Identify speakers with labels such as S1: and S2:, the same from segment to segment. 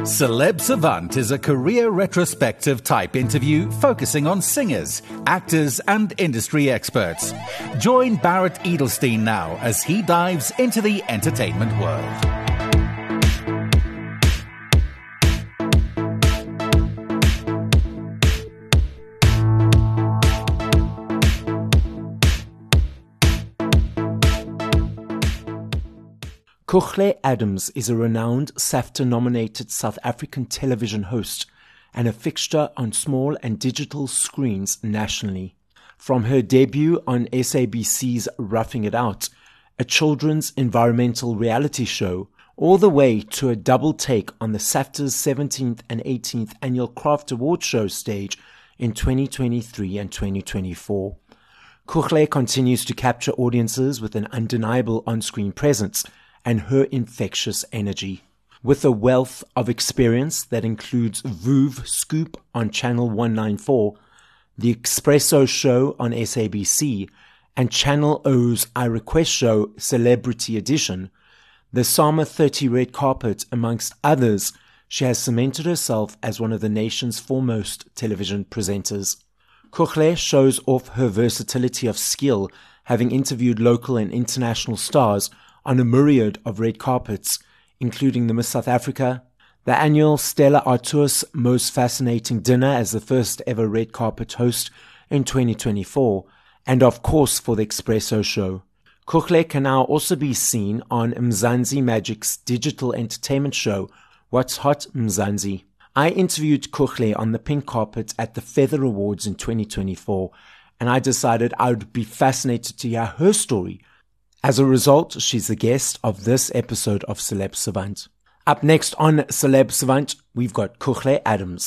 S1: Celeb Savant is a career retrospective type interview focusing on singers, actors, and industry experts. Join Barrett Edelstein now as he dives into the entertainment world.
S2: Kuchle Adams is a renowned SAFTA-nominated South African television host and a fixture on small and digital screens nationally. From her debut on SABC's Roughing It Out, a children's environmental reality show, all the way to a double take on the SAFTA's 17th and 18th Annual Craft Award Show stage in 2023 and 2024. Kuchle continues to capture audiences with an undeniable on-screen presence and her infectious energy. With a wealth of experience that includes Vuv Scoop on Channel 194, The Expresso Show on SABC, and Channel O's I Request Show Celebrity Edition, the Sama 30 Red Carpet, amongst others, she has cemented herself as one of the nation's foremost television presenters. Kuchle shows off her versatility of skill, having interviewed local and international stars on a myriad of red carpets, including the Miss South Africa, the annual Stella Artois Most Fascinating Dinner as the first ever red carpet host in 2024, and of course for the Expresso Show. Kuchle can now also be seen on Mzansi Magic's digital entertainment show, What's Hot Mzansi. I interviewed Kuchle on the pink carpet at the Feather Awards in 2024, and I decided I would be fascinated to hear her story. As a result, she's the guest of this episode of Celeb Savant. Up next on Celeb Savant, we've got Kuchle Adams.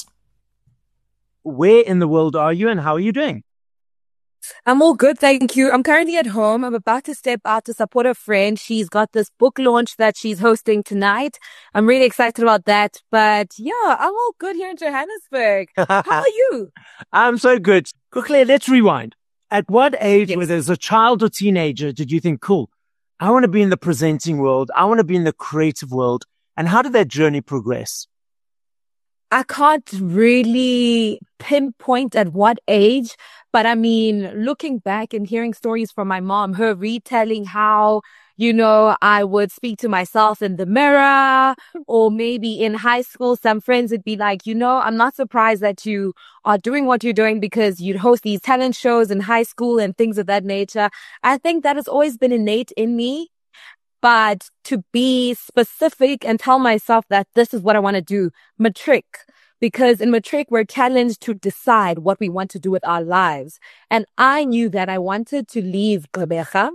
S2: Where in the world are you and how are you doing?
S3: I'm all good, thank you. I'm currently at home. I'm about to step out to support a friend. She's got this book launch that she's hosting tonight. I'm really excited about that. But yeah, I'm all good here in Johannesburg. How are you?
S2: I'm so good. Kuchle, let's rewind. At what age, whether as a child or teenager, did you think, cool, I want to be in the presenting world, I want to be in the creative world, and how did that journey progress?
S3: I can't really pinpoint at what age, but I mean, looking back and hearing stories from my mom, her retelling how, I would speak to myself in the mirror, or maybe in high school, some friends would be like, I'm not surprised that you are doing what you're doing because you'd host these talent shows in high school and things of that nature. I think that has always been innate in me. But to be specific and tell myself that this is what I want to do, matric. Because in matric, we're challenged to decide what we want to do with our lives. And I knew that I wanted to leave Gqeberha.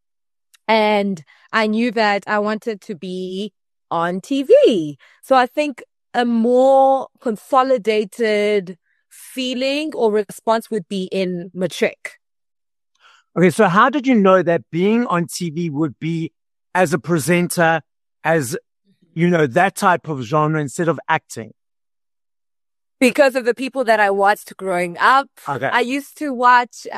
S3: And I knew that I wanted to be on TV. So I think a more consolidated feeling or response would be in matric.
S2: Okay, so how did you know that being on TV would be as a presenter, as, that type of genre instead of acting?
S3: Because of the people that I watched growing up.
S2: Okay.
S3: I used to watch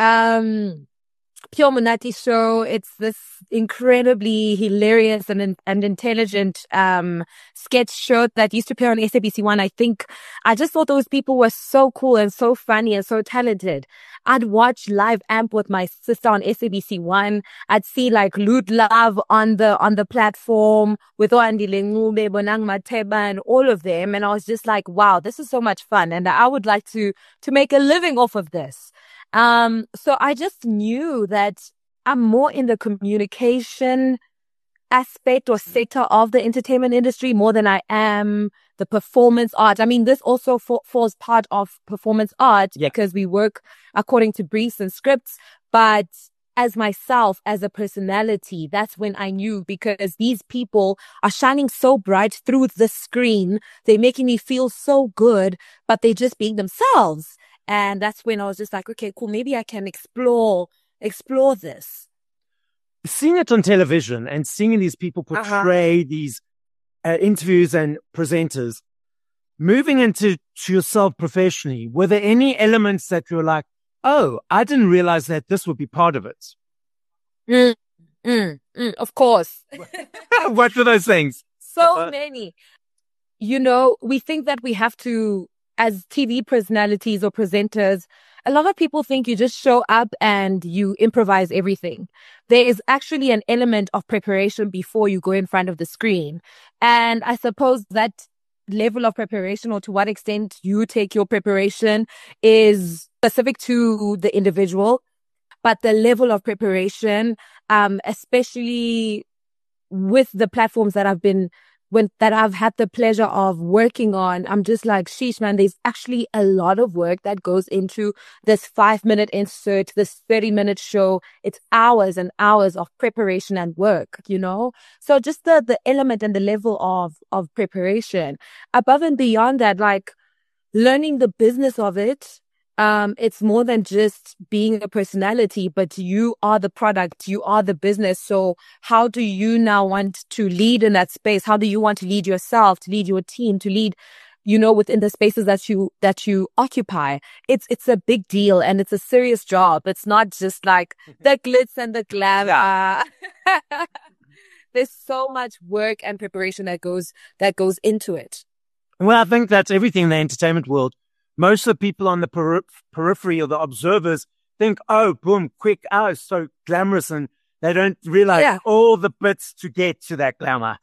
S3: Pure Monati show. It's this incredibly hilarious and intelligent sketch show that used to appear on SABC1. I think I just thought those people were so cool and so funny and so talented. I'd watch Live Amp with my sister on SABC1. I'd see like Loot Love on the platform with Oandile Ngube, Bonang Mateba, and all of them. And I was just like, wow, this is so much fun. And I would like to make a living off of this. So I just knew that I'm more in the communication aspect or sector of the entertainment industry more than I am the performance art. I mean, this also falls part of performance art because we work according to briefs and scripts. But as myself, as a personality, that's when I knew, because these people are shining so bright through the screen. They're making me feel so good, but they're just being themselves. And that's when I was just like, okay, cool. Maybe I can explore this.
S2: Seeing it on television and seeing these people portray these interviews and presenters, moving into yourself professionally, were there any elements that you were like, oh, I didn't realize that this would be part of it?
S3: Of course.
S2: What were those things?
S3: So many. we think that we have to, as TV personalities or presenters, a lot of people think you just show up and you improvise everything. There is actually an element of preparation before you go in front of the screen. And I suppose that level of preparation, or to what extent you take your preparation, is specific to the individual. But the level of preparation, especially with the platforms that I've had the pleasure of working on, I'm just like, sheesh, man, there's actually a lot of work that goes into this 5-minute insert, this 30-minute show. It's hours and hours of preparation and work, So just the element and the level of preparation. Above and beyond that, like learning the business of it. It's more than just being a personality, but you are the product, you are the business. So how do you now want to lead in that space? How do you want to lead yourself, to lead your team, to lead, within the spaces that you occupy? It's a big deal, and it's a serious job. It's not just like the glitz and the glam. There's so much work and preparation that goes into it.
S2: Well, I think that's everything in the entertainment world. Most of the people on the periphery or the observers think, oh, boom, quick, it's so glamorous, and they don't realize all the bits to get to that glamour.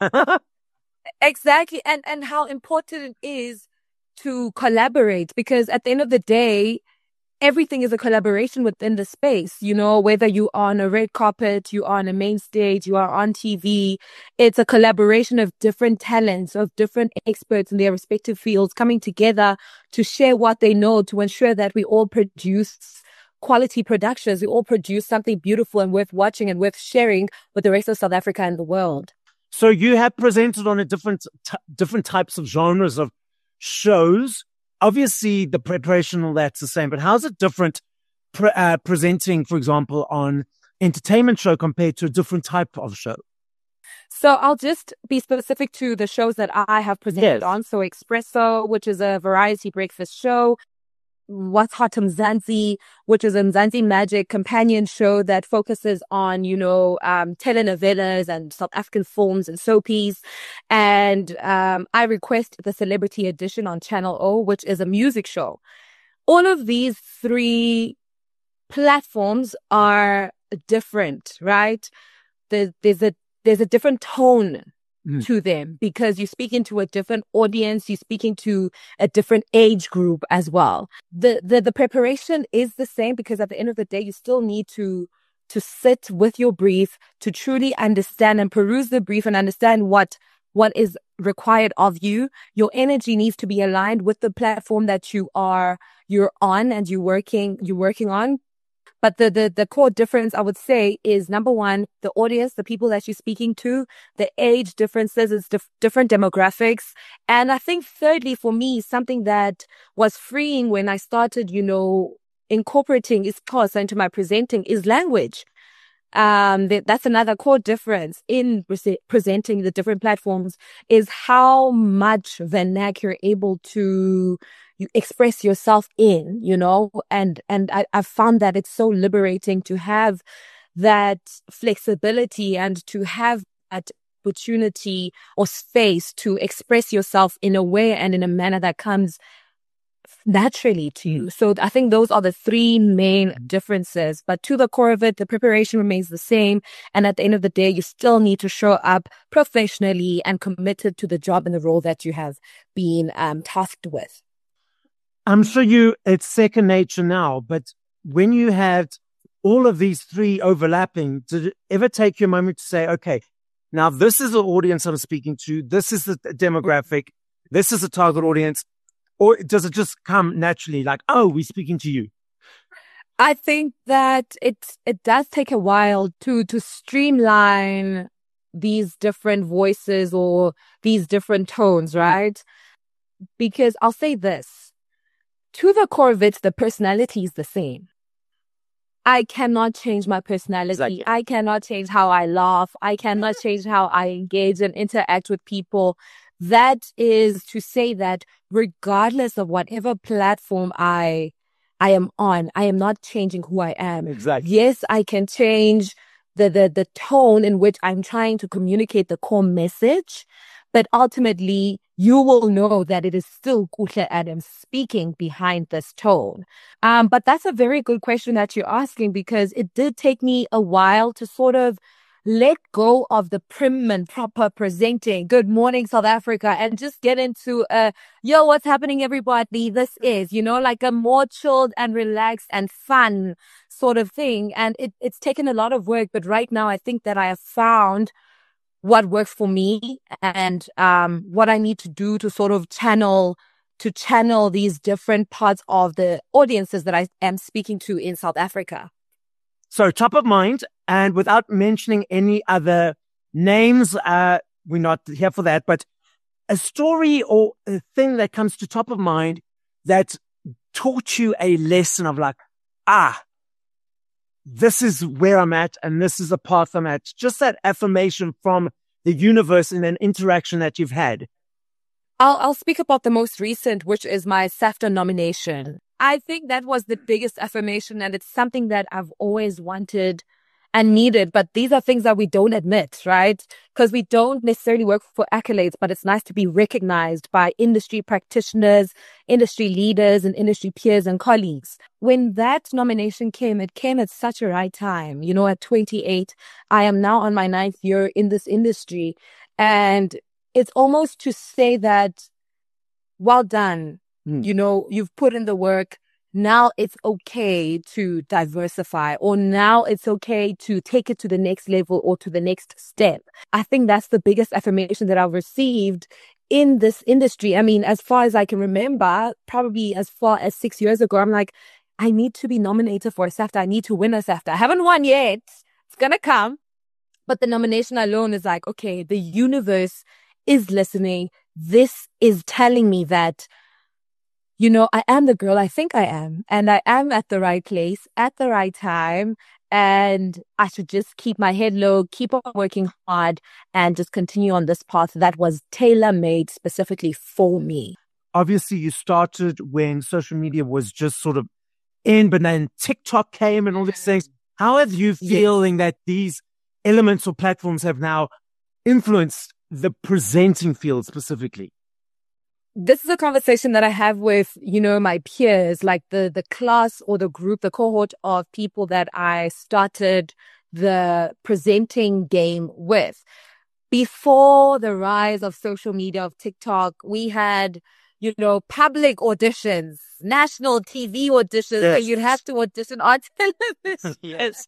S3: Exactly. And how important it is to collaborate, because at the end of the day, everything is a collaboration within the space, whether you are on a red carpet, you are on a main stage, you are on TV. It's a collaboration of different talents, of different experts in their respective fields coming together to share what they know, to ensure that we all produce quality productions. We all produce something beautiful and worth watching and worth sharing with the rest of South Africa and the world.
S2: So you have presented on a different types of genres of shows. Obviously, the preparation, all that's the same, but how's it different presenting, for example, on entertainment show compared to a different type of show?
S3: So I'll just be specific to the shows that I have presented on. So Expresso, which is a variety breakfast show. What's Hot Mzansi, which is a Mzansi Magic companion show that focuses on, telenovelas and South African films and soapies. And I Request, the Celebrity Edition on Channel O, which is a music show. All of these three platforms are different, right? There's a different tone to them, because you're speaking to a different audience, you're speaking to a different age group as well. The preparation is the same, because at the end of the day, you still need to sit with your brief, to truly understand and peruse the brief and understand what is required of you. Your energy needs to be aligned with the platform that you're on and you're working on. But the core difference, I would say, is number one, the audience, the people that you're speaking to, the age differences, it's different demographics. And I think thirdly, for me, something that was freeing when I started, incorporating isiXhosa into my presenting is language. That's another core difference in presenting the different platforms, is how much vernacular you're able to you express yourself in, and I've found that it's so liberating to have that flexibility and to have that opportunity or space to express yourself in a way and in a manner that comes naturally to you. So I think those are the three main differences, but to the core of it, the preparation remains the same. And at the end of the day, you still need to show up professionally and committed to the job and the role that you have been tasked with.
S2: I'm sure it's second nature now, but when you had all of these three overlapping, did it ever take you a moment to say, okay, now this is the audience I'm speaking to, this is the demographic, this is the target audience, or does it just come naturally like, oh, we're speaking to you?
S3: I think that it does take a while to streamline these different voices or these different tones, right? Because I'll say this. To the core of it, the personality is the same. I cannot change my personality. Exactly. I cannot change how I laugh. I cannot change how I engage and interact with people. That is to say that regardless of whatever platform I am on, I am not changing who I am.
S2: Exactly.
S3: Yes, I can change the tone in which I'm trying to communicate the core message, but ultimately you will know that it is still Kuhle Adams speaking behind this tone. But that's a very good question that you're asking, because it did take me a while to sort of let go of the prim and proper presenting, good morning, South Africa, and just get into yo, what's happening, everybody? This is, like a more chilled and relaxed and fun sort of thing. And it's taken a lot of work, but right now I think that I have found what works for me, and what I need to do to sort of channel these different parts of the audiences that I am speaking to in South Africa.
S2: So top of mind, and without mentioning any other names, we're not here for that, but a story or a thing that comes to top of mind that taught you a lesson of like, this is where I'm at and this is the path I'm at. Just that affirmation from the universe in an interaction that you've had.
S3: I'll speak about the most recent, which is my SAFTA nomination. I think that was the biggest affirmation, and it's something that I've always wanted and needed. But these are things that we don't admit, right? Because we don't necessarily work for accolades, but it's nice to be recognized by industry practitioners, industry leaders, and industry peers and colleagues. When that nomination came, it came at such a right time. At 28, I am now on my 9th year in this industry. And it's almost to say that, well done. You've put in the work. Now it's okay to diversify, or now it's okay to take it to the next level or to the next step. I think that's the biggest affirmation that I've received in this industry. I mean, as far as I can remember, probably as far as 6 years ago, I'm like, I need to be nominated for a SAFTA. I need to win a SAFTA. I haven't won yet. It's going to come. But the nomination alone is like, okay, the universe is listening. This is telling me that, I am the girl I think I am, and I am at the right place at the right time, and I should just keep my head low, keep on working hard, and just continue on this path that was tailor-made specifically for me.
S2: Obviously, you started when social media was just sort of in, but then TikTok came and all these things. How have you feeling that these elements or platforms have now influenced the presenting field specifically?
S3: This is a conversation that I have with, my peers, like the class or the group, the cohort of people that I started the presenting game with. Before the rise of social media, of TikTok, we had, public auditions, national TV auditions, where you'd have to audition on television.
S2: Yes.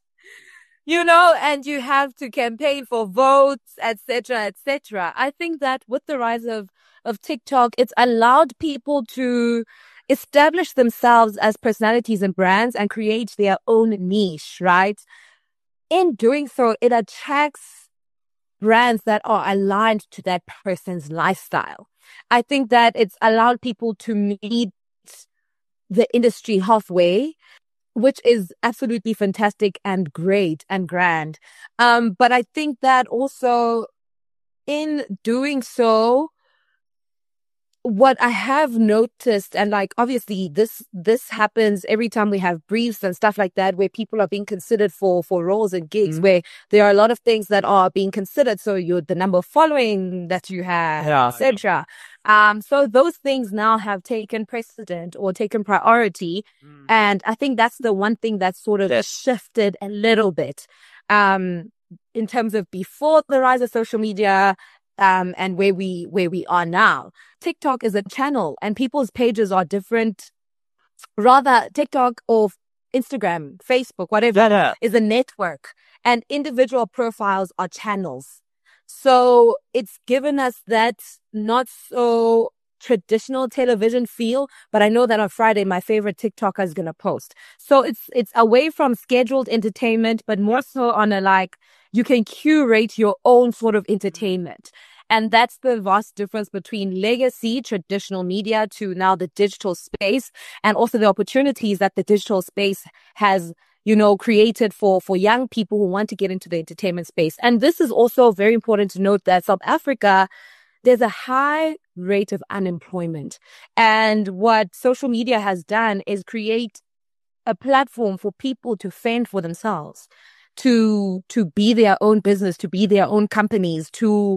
S3: And you have to campaign for votes, etc., etc. I think that with the rise of TikTok, it's allowed people to establish themselves as personalities and brands and create their own niche, right? In doing so, it attracts brands that are aligned to that person's lifestyle. I think that it's allowed people to meet the industry halfway, which is absolutely fantastic and great and grand. But I think that also in doing so, what I have noticed, and like obviously this happens every time we have briefs and stuff like that, where people are being considered for roles and gigs, where there are a lot of things that are being considered. So the number of following that you have, etc. So those things now have taken precedent or taken priority. And I think that's the one thing that sort of shifted a little bit, in terms of before the rise of social media, and where we are now. TikTok is a channel and people's pages are different. Rather, TikTok or Instagram, Facebook, whatever, is a network, and individual profiles are channels. So it's given us that not so traditional television feel, but I know that on Friday, my favorite TikToker is going to post. So it's away from scheduled entertainment, but more so on you can curate your own sort of entertainment. And that's the vast difference between legacy, traditional media, to now the digital space, and also the opportunities that the digital space has, created for young people who want to get into the entertainment space. And this is also very important to note that South Africa, there's a high rate of unemployment. And what social media has done is create a platform for people to fend for themselves, to be their own business, to be their own companies, to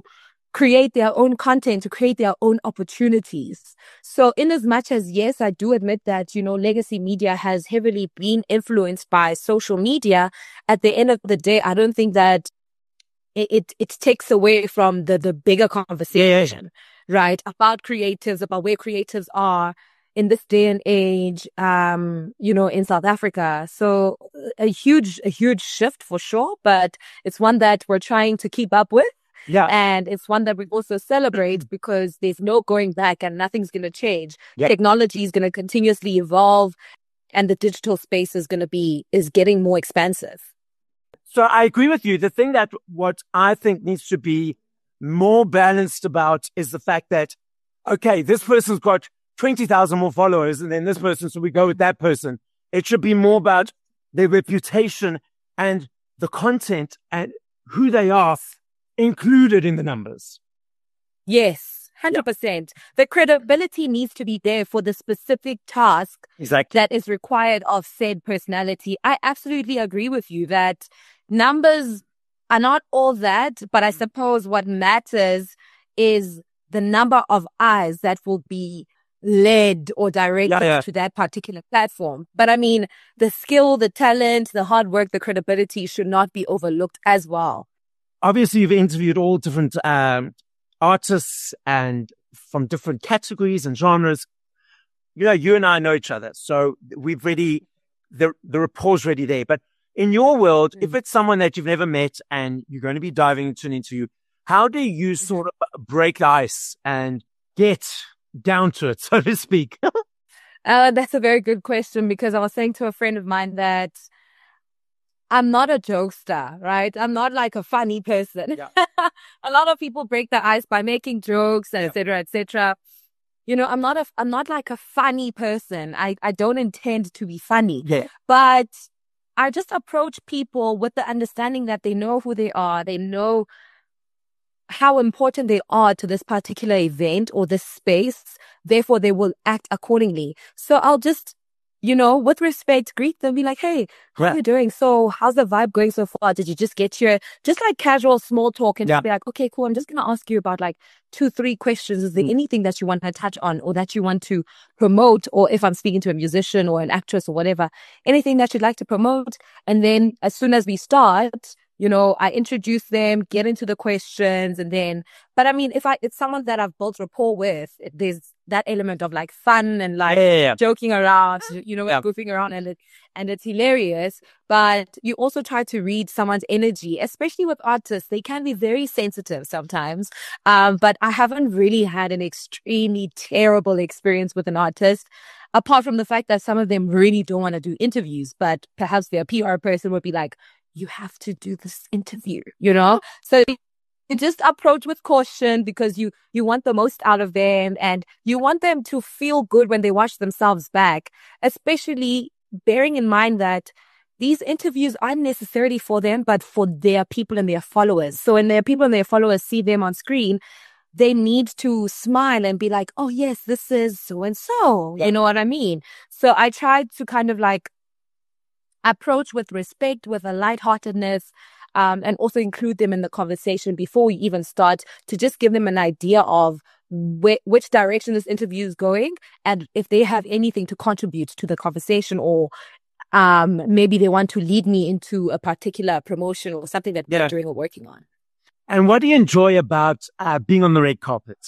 S3: create their own content, to create their own opportunities. So in as much as, yes, I do admit that, legacy media has heavily been influenced by social media, at the end of the day, I don't think that it takes away from the bigger conversation, right? About creatives, about where creatives are in this day and age, in South Africa. So a huge shift for sure, but it's one that we're trying to keep up with.
S2: Yeah.
S3: And it's one that we also celebrate because there's no going back and nothing's going to change.
S2: Yeah.
S3: Technology is going to continuously evolve and the digital space is getting more expansive.
S2: So I agree with you. The thing that what I think needs to be more balanced about is the fact that, okay, this person's got 20,000 more followers and then this person, so we go with that person. It should be more about their reputation and the content and who they are included in the numbers.
S3: Yes, 100%. The credibility needs to be there for the specific task that is required of said personality. I absolutely agree with you that numbers are not all that, but I suppose what matters is the number of eyes that will be led or directed to that particular platform. But I mean, the skill, the talent, the hard work, the credibility should not be overlooked as well.
S2: Obviously, you've interviewed all different artists and from different categories and genres. You and I know each other, so we've the rapport's already there. But in your world, if it's someone that you've never met and you're going to be diving into an interview, how do you sort of break the ice and get down to it, so to speak?
S3: That's a very good question, because I was saying to a friend of mine that I'm not a jokester, right? I'm not like a funny person. Yeah. A lot of people break the ice by making jokes, et cetera, et cetera. I'm not like a funny person. I don't intend to be funny.
S2: Yeah.
S3: But I just approach people with the understanding that they know who they are. They know how important they are to this particular event or this space. Therefore, they will act accordingly. So I'll just, with respect, greet them, be like, hey, how are you doing? So how's the vibe going so far? Did you just get here? Just like casual small talk and just be like, okay, cool. I'm just going to ask you about like 2-3 questions. Is there anything that you want to touch on or that you want to promote? Or if I'm speaking to a musician or an actress or whatever, anything that you'd like to promote. And then as soon as we start, I introduce them, get into the questions, and then, but I mean, it's someone that I've built rapport with, there's that element of like fun and like joking around, goofing around, and it's hilarious. But you also try to read someone's energy, especially with artists. They can be very sensitive sometimes. But I haven't really had an extremely terrible experience with an artist, apart from the fact that some of them really don't want to do interviews, but perhaps their PR person would be like, you have to do this interview, So you just approach with caution because you want the most out of them and you want them to feel good when they watch themselves back, especially bearing in mind that these interviews aren't necessarily for them, but for their people and their followers. So when their people and their followers see them on screen, they need to smile and be like, oh yes, this is so-and-so. You know what I mean? So I tried to kind of like approach with respect, with a lightheartedness, and also include them in the conversation before we even start, to just give them an idea of which direction this interview is going and if they have anything to contribute to the conversation, or maybe they want to lead me into a particular promotion or something that they're doing or working on.
S2: And what do you enjoy about being on the red carpet?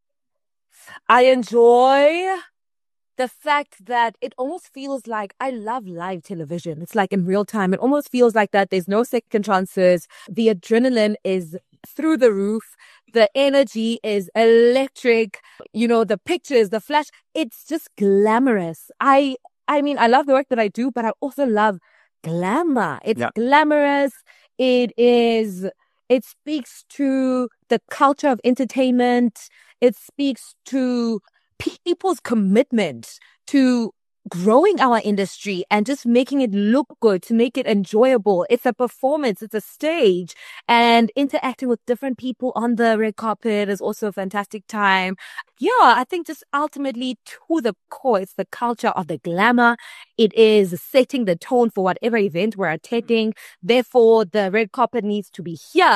S3: I enjoy the fact that it almost feels like, I love live television. It's like in real time. It almost feels like that there's no second chances. The adrenaline is through the roof. The energy is electric. The pictures, the flash, it's just glamorous. I mean, I love the work that I do, but I also love glamour. It's glamorous. It speaks to the culture of entertainment. It speaks to people's commitment to growing our industry and just making it look good, to make it enjoyable. It's a performance, it's a stage, and interacting with different people on the red carpet is also a fantastic time. Yeah, I think just ultimately to the core, it's the culture of the glamour. It is setting the tone for whatever event we're attending. Therefore, the red carpet needs to be here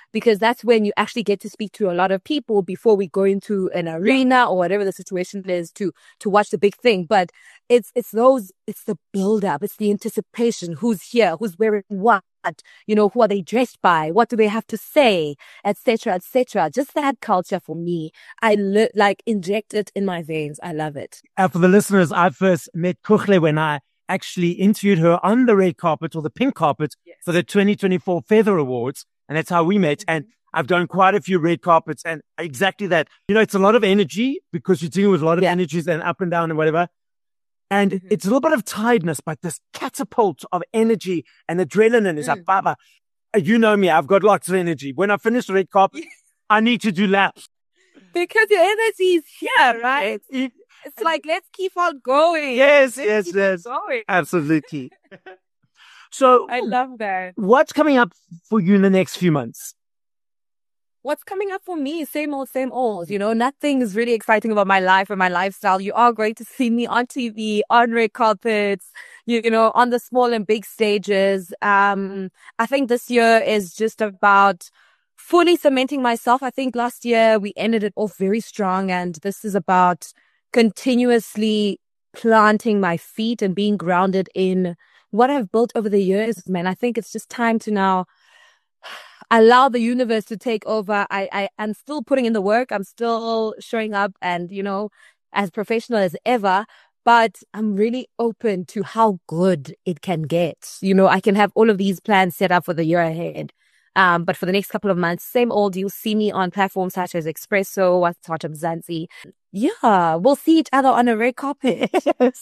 S3: because that's when you actually get to speak to a lot of people before we go into an arena or whatever the situation is to watch the big thing. But it's the build up, it's the anticipation. Who's here? Who's wearing what? Who are they dressed by? What do they have to say? Etc. etc. Just that culture for me, I inject it in my veins. I love it.
S2: For the listeners, I first met Kukhle when I actually interviewed her on the red carpet or the pink carpet for the 2024 Feather Awards. And that's how we met. And I've done quite a few red carpets and exactly that. It's a lot of energy because you're dealing with a lot of energies and up and down and whatever. And it's a little bit of tiredness, but this catapult of energy and adrenaline is up. Baba, you know me, I've got lots of energy. When I finish the red carpet, I need to do laps.
S3: Because your energy is here, right? It's like, let's keep on going.
S2: Yes. Going. Absolutely. So
S3: I love that.
S2: What's coming up for you in the next few months?
S3: What's coming up for me? Same old. Nothing is really exciting about my life or my lifestyle. You are going to see me on TV, on red carpets, on the small and big stages. I think this year is just about fully cementing myself. I think last year we ended it off very strong, and this is about continuously planting my feet and being grounded in what I've built over the years, man. I think it's just time to now allow the universe to take over. I'm still putting in the work. I'm still showing up and, as professional as ever, but I'm really open to how good it can get. I can have all of these plans set up for the year ahead. But for the next couple of months, same old, you'll see me on platforms such as Expresso, WhatsApp Mzansi. Yeah, we'll see each other on a red carpet.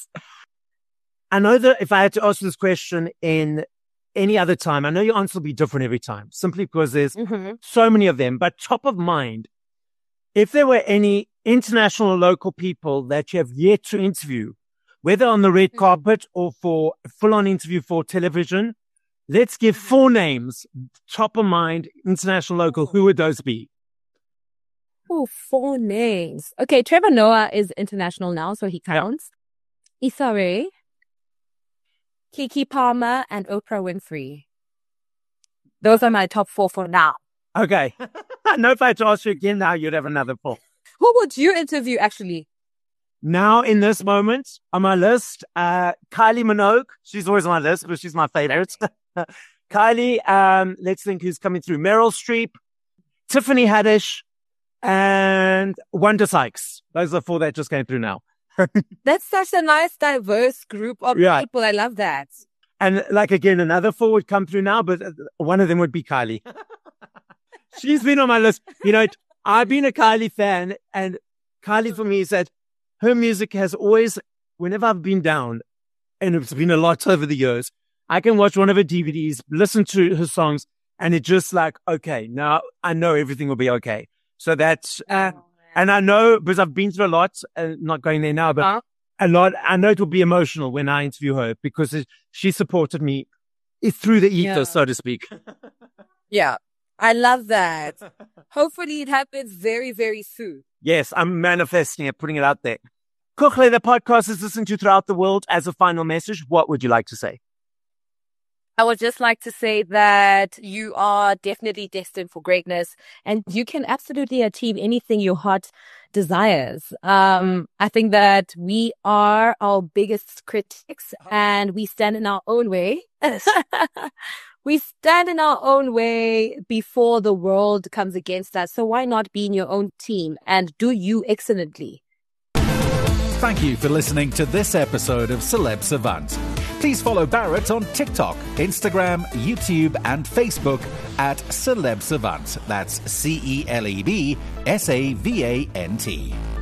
S2: I know that if I had to ask this question in any other time, I know your answer will be different every time, simply because there's so many of them. But top of mind, if there were any international or local people that you have yet to interview, whether on the red carpet or for a full-on interview for television, let's give 4 names, top of mind, international, local. Who would those be?
S3: Oh, 4 names. Okay, Trevor Noah is international now, so he counts. Issa Rae, Kiki Palmer, and Oprah Winfrey. Those are my top 4 for now.
S2: Okay. I know if I had to ask you again now, you'd have another 4.
S3: Who would you interview, actually?
S2: Now, in this moment, on my list, Kylie Minogue. She's always on my list, but she's my favorite. Kylie, let's think who's coming through. Meryl Streep, Tiffany Haddish, and Wanda Sykes. Those are 4 that just came through now.
S3: That's such a nice, diverse group of people. I love that.
S2: And again, another 4 would come through now, but one of them would be Kylie. She's been on my list. I've been a Kylie fan, and Kylie for me is that her music has always, whenever I've been down, and it's been a lot over the years, I can watch one of her DVDs, listen to her songs, and it's just okay, now I know everything will be okay. So that's, and I know, because I've been through a lot, not going there now, but a lot, I know it will be emotional when I interview her because she supported me through the ethos, so to speak.
S3: Yeah, I love that. Hopefully it happens very, very soon.
S2: Yes, I'm manifesting it, putting it out there. Kukhle, the podcast is listened to throughout the world. As a final message, what would you like to say?
S3: I would just like to say that you are definitely destined for greatness and you can absolutely achieve anything your heart desires. I think that we are our biggest critics and we stand in our own way. We stand in our own way before the world comes against us. So why not be in your own team and do you excellently?
S1: Thank you for listening to this episode of Celeb Savant. Please follow Barrett on TikTok, Instagram, YouTube, and Facebook at Celeb Savant. That's CelebSavant.